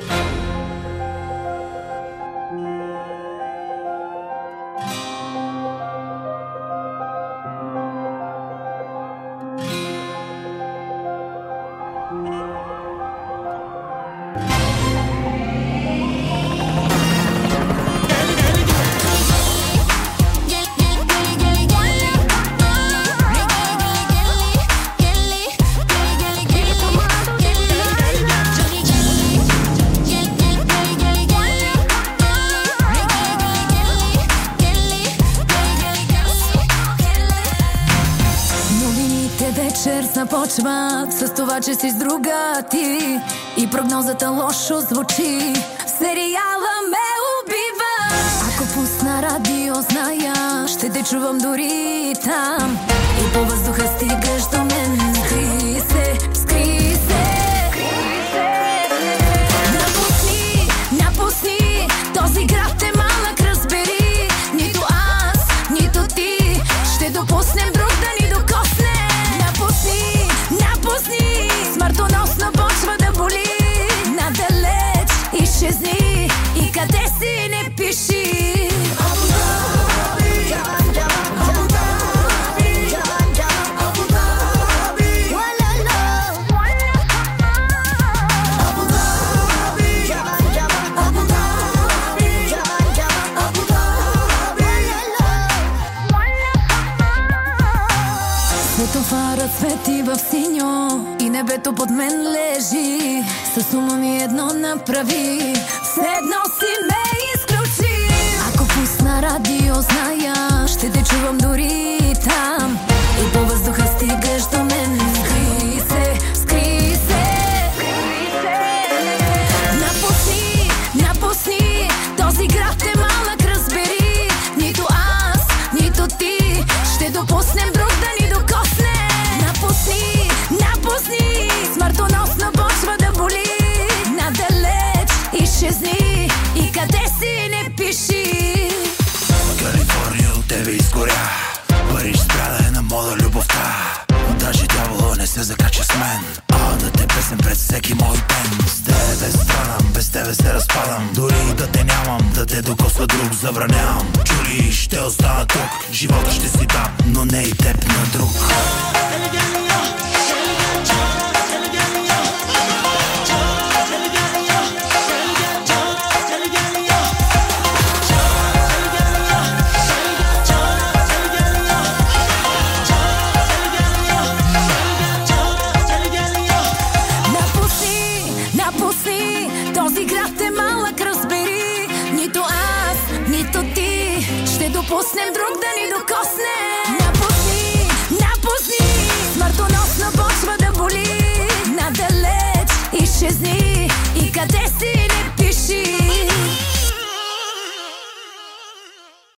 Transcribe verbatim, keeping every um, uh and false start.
Вечер започва с това, че си с друга ти и прогнозата лошо звучи. Сериала ме убива. Ако пусна радио, зная, ще те чувам дори там. И по въздуха стигаш до мен. Скри се, скри се. Напусни, напусни. Този град е малък, разбери. Нито аз, нито ти ще допуснем друг да ни докосне. Напусни, напусни, смъртоносно почва да боли. Надалеч изчезни и къде си не пиши. Светофарът свети в синьо и небето под мен лежи. С ума ми едно направи, все едно си ме изключи. Ако пусна радио, зная, ще те чувам дори там. И по въздуха стигаш до мен. Скри се, скри се. Напусни, напусни. Този град е малък, разбери. Нито аз, нито ти ще допуснем друг да ни докосне. Напусни, напусни, смъртоносно почва да боли. Надалеч изчезни и къде си не пиши. Калифорния от тебе изгоря. Париж спря да е на мода любовта. Даже дявола не се закача с мен. А да те песен пред всеки мой ден. С тебе страдам, без тебе се разпадам. Дори да те нямам, да те докосва друг забранявам. Чули, ще остана тук. Живота ще си дам, но не и теб на друг. Този град е малък, разбери. Нито аз, нито ти ще допуснем друг да ни докосне. Напусни, напусни, смъртоносно почва да боли. Надалеч изчезни и къде си